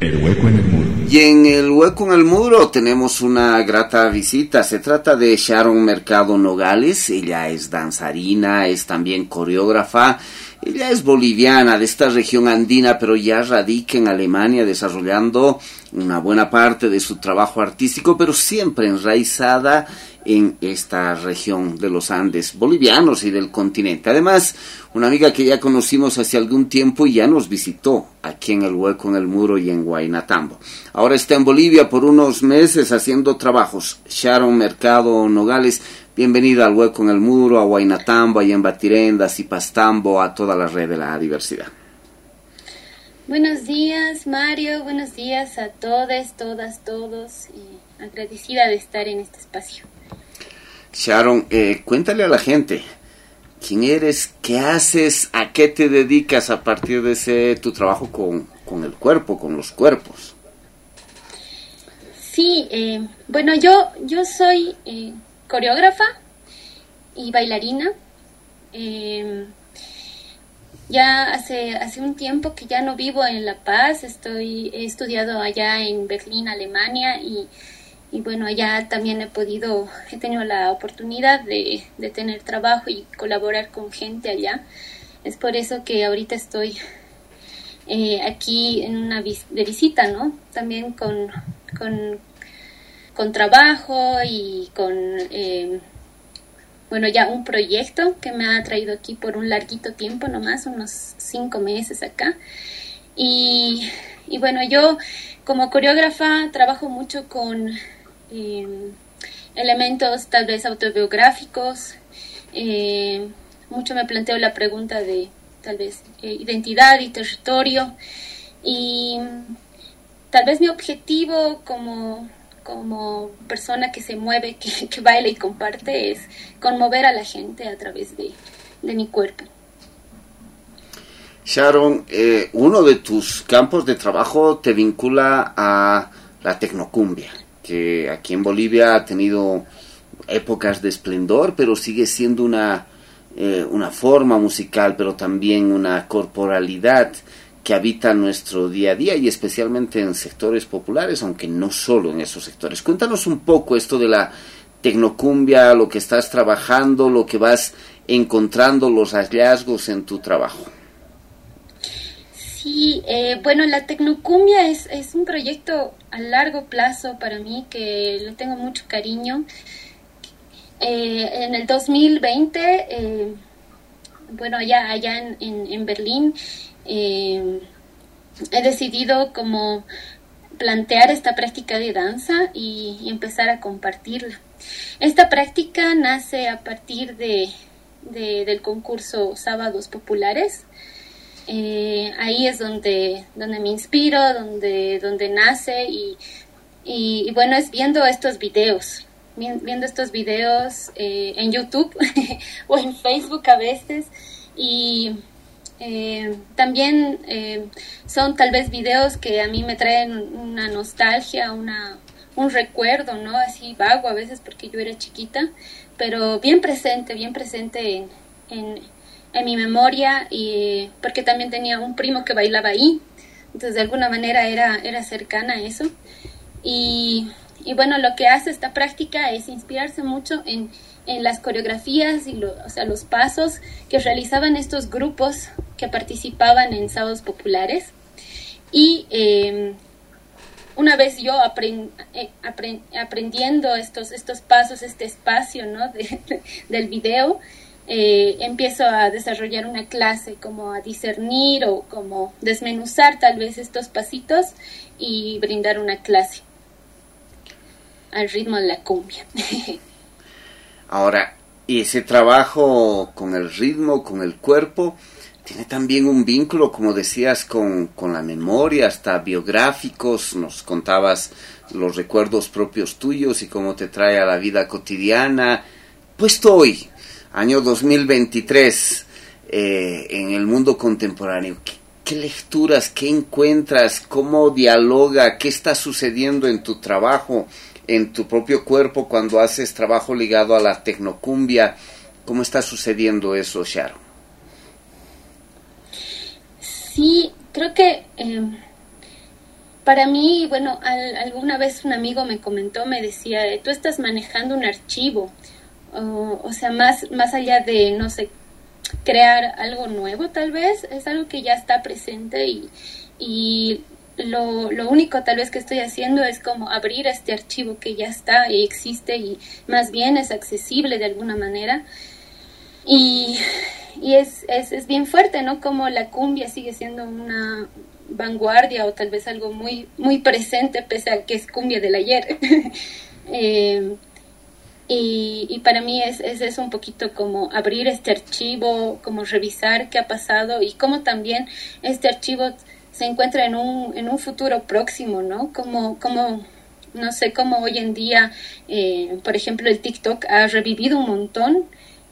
El hueco en el muro. Y en el hueco en el muro tenemos una grata visita. Se trata de Sharon Mercado Nogales. Ella es danzarina, es también coreógrafa. Ella es boliviana, de esta región andina, pero ya radica en Alemania, desarrollando una buena parte de su trabajo artístico, pero siempre enraizada en esta región de los Andes bolivianos y del continente. Además, una amiga que ya conocimos hace algún tiempo y ya nos visitó aquí en el Hueco en el Muro y en Huaynatambo. Ahora está en Bolivia por unos meses haciendo trabajos. Sharon Mercado Nogales, bienvenida al Hueco en el Muro, a Huaynatambo, a Yembatirenda, a Zipastambo, a toda la red de la diversidad. Buenos días, Mario. Buenos días a todas, todos. Y agradecida de estar en este espacio. Sharon, cuéntale a la gente, ¿quién eres? ¿Qué haces? ¿A qué te dedicas a partir de tu trabajo con el cuerpo, con los cuerpos? Sí, bueno, yo soy coreógrafa y bailarina. Ya hace un tiempo que ya no vivo en La Paz, he estudiado allá en Berlín, Alemania, y bueno, allá también he tenido la oportunidad de tener trabajo y colaborar con gente allá. Es por eso que ahorita estoy aquí de visita, ¿no? También con trabajo y con bueno, ya un proyecto que me ha traído aquí por un larguito tiempo nomás, unos 5 meses acá. Y bueno, yo como coreógrafa trabajo mucho con elementos tal vez autobiográficos. Mucho me planteo la pregunta de tal vez identidad y territorio. Y tal vez mi objetivo como persona que se mueve, que baila y comparte, es conmover a la gente a través de mi cuerpo. Sharon, uno de tus campos de trabajo te vincula a la tecnocumbia, que aquí en Bolivia ha tenido épocas de esplendor, pero sigue siendo una forma musical, pero también una corporalidad que habita nuestro día a día y especialmente en sectores populares, aunque no solo en esos sectores. Cuéntanos un poco esto de la tecnocumbia, lo que estás trabajando, lo que vas encontrando, los hallazgos en tu trabajo. Sí, bueno, la tecnocumbia es un proyecto a largo plazo para mí, que le tengo mucho cariño. En el 2020, bueno, allá en Berlín, he decidido como plantear esta práctica de danza y empezar a compartirla. Esta práctica nace a partir del concurso Sábados Populares. Ahí es donde me inspiro, donde nace y bueno, es viendo estos videos en YouTube o en Facebook a veces, y también son tal vez videos que a mí me traen una nostalgia, un recuerdo, ¿no? Así vago a veces porque yo era chiquita, pero bien presente en mi memoria, y porque también tenía un primo que bailaba ahí, entonces de alguna manera era cercana a eso. Y bueno, lo que hace esta práctica es inspirarse mucho en las coreografías y los pasos que realizaban estos grupos que participaban en sábados populares. Y una vez yo aprendiendo estos pasos, este espacio, ¿no? del video, empiezo a desarrollar una clase, como a discernir o como desmenuzar tal vez estos pasitos y brindar una clase al ritmo de la cumbia. Ahora, y ese trabajo con el ritmo, con el cuerpo, tiene también un vínculo, como decías, con la memoria, hasta biográficos. Nos contabas los recuerdos propios tuyos y cómo te trae a la vida cotidiana. Puesto hoy, año 2023, en el mundo contemporáneo, ¿qué lecturas, qué encuentras, cómo dialoga, qué está sucediendo en tu trabajo, en tu propio cuerpo cuando haces trabajo ligado a la tecnocumbia? ¿Cómo está sucediendo eso, Sharon? Sí, creo que Para mí, bueno, alguna vez un amigo me comentó, me decía, tú estás manejando un archivo, o sea, más allá de, no sé, crear algo nuevo tal vez, es algo que ya está presente y lo único tal vez que estoy haciendo es como abrir este archivo que ya está y existe y más bien es accesible de alguna manera. Y es bien fuerte, ¿no? Como la cumbia sigue siendo una vanguardia o tal vez algo muy, muy presente pese a que es cumbia del ayer. Y para mí es un poquito como abrir este archivo, como revisar qué ha pasado y cómo también este archivo se encuentra en un futuro próximo, ¿no? Como no sé, cómo hoy en día, por ejemplo, el TikTok ha revivido un montón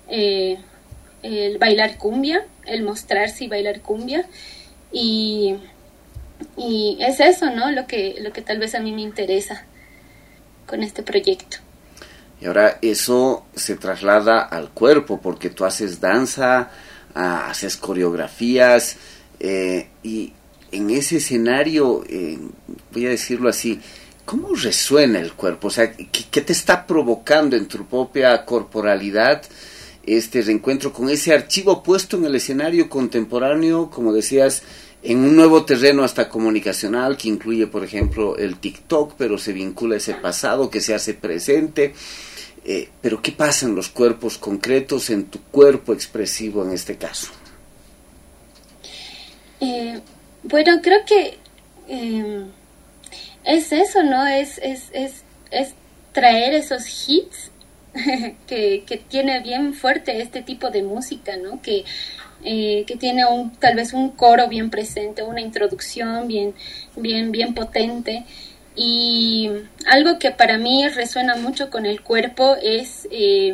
el bailar cumbia, el mostrarse y bailar cumbia y es eso, ¿no? Lo que tal vez a mí me interesa con este proyecto. Y ahora eso se traslada al cuerpo, porque tú haces danza, haces coreografías, y en ese escenario, voy a decirlo así, ¿cómo resuena el cuerpo? O sea, ¿qué te está provocando en tu propia corporalidad este reencuentro con ese archivo puesto en el escenario contemporáneo, como decías, en un nuevo terreno hasta comunicacional, que incluye, por ejemplo, el TikTok, pero se vincula a ese pasado que se hace presente? Pero ¿qué pasa en los cuerpos concretos, en tu cuerpo expresivo en este caso? Bueno, creo que es eso, ¿no? Es traer esos hits que tiene bien fuerte este tipo de música, ¿no? Que tiene tal vez un coro bien presente, una introducción bien potente. Y algo que para mí resuena mucho con el cuerpo es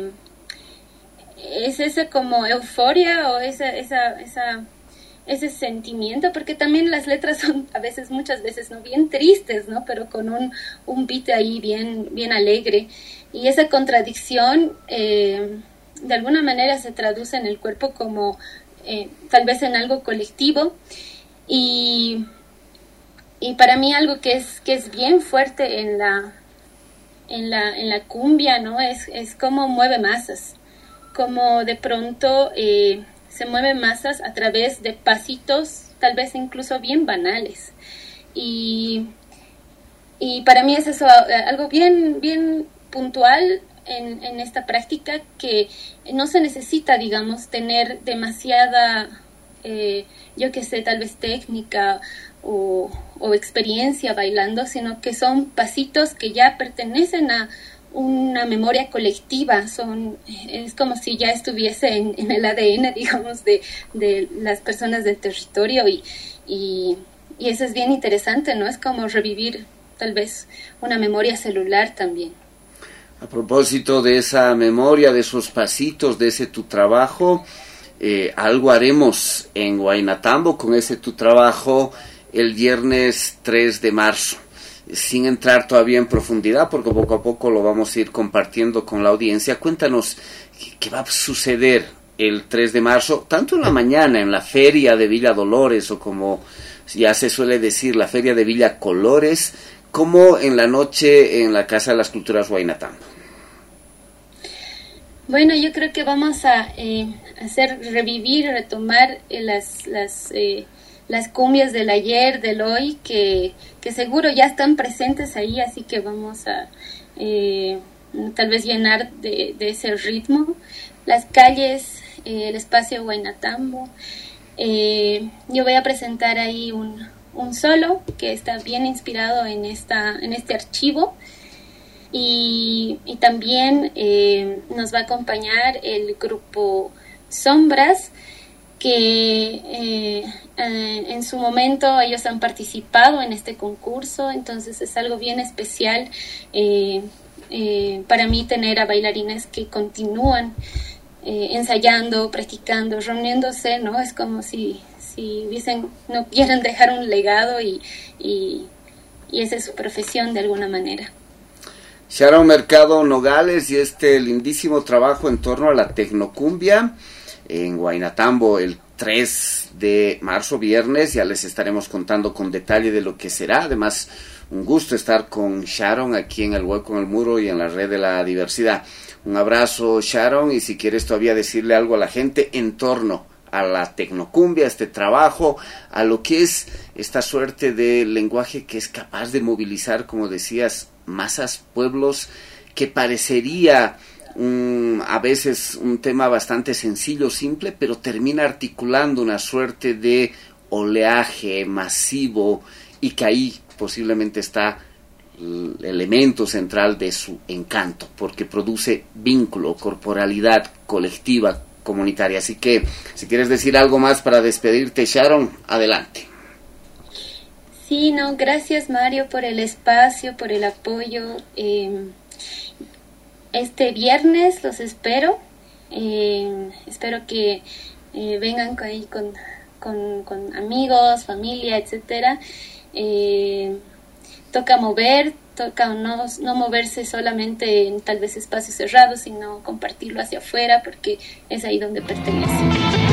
ese como euforia o ese sentimiento, porque también las letras son muchas veces no bien tristes, ¿no? Pero con un beat ahí bien alegre, y esa contradicción de alguna manera se traduce en el cuerpo como tal vez en algo colectivo, y para mí algo que es bien fuerte en la cumbia, ¿no? Es cómo mueve masas, como de pronto se mueve masas a través de pasitos, tal vez incluso bien banales. Y para mí es eso, algo bien puntual en esta práctica, que no se necesita, digamos, tener demasiada, yo qué sé, tal vez técnica o experiencia bailando, sino que son pasitos que ya pertenecen a una memoria colectiva, es como si ya estuviese en el ADN, digamos, de las personas del territorio, y eso es bien interesante, ¿no? Es como revivir tal vez una memoria celular también. A propósito de esa memoria, de esos pasitos, de ese tu trabajo, algo haremos en Huaynatambo con ese tu trabajo el viernes 3 de marzo. Sin entrar todavía en profundidad, porque poco a poco lo vamos a ir compartiendo con la audiencia. Cuéntanos qué va a suceder el 3 de marzo, tanto en la mañana en la feria de Villa Dolores, o como ya se suele decir, la feria de Villa Colores, como en la noche en la Casa de las Culturas Huaynatambo. Bueno, yo creo que vamos a hacer revivir, retomar las cumbias del ayer, del hoy, que seguro ya están presentes ahí, así que vamos a tal vez llenar de ese ritmo las calles, el espacio Huaynatambo. Yo voy a presentar ahí un solo que está bien inspirado en este archivo, y también nos va a acompañar el grupo Sombras, que en su momento ellos han participado en este concurso, entonces es algo bien especial para mí tener a bailarines que continúan ensayando, practicando, reuniéndose, ¿no? Es como si no quieren dejar un legado, y esa es su profesión de alguna manera. Sharon Mercado Nogales, y este lindísimo trabajo en torno a la tecnocumbia en Huaynatambo el 3 de marzo, viernes. Ya les estaremos contando con detalle de lo que será. Además, un gusto estar con Sharon aquí en El Hueco en el Muro y en la Red de la Diversidad. Un abrazo, Sharon, y si quieres todavía decirle algo a la gente en torno a la tecnocumbia, a este trabajo, a lo que es esta suerte de lenguaje que es capaz de movilizar, como decías, masas, pueblos, que parecería a veces un tema bastante sencillo, simple, pero termina articulando una suerte de oleaje masivo, y que ahí posiblemente está el elemento central de su encanto, porque produce vínculo, corporalidad colectiva, comunitaria. Así que, si quieres decir algo más para despedirte, Sharon, adelante. Sí, no, gracias Mario por el espacio, por el apoyo. Este viernes los espero. Espero que vengan ahí con amigos, familia, etcétera. Toca no moverse solamente en tal vez espacios cerrados, sino compartirlo hacia afuera, porque es ahí donde pertenece.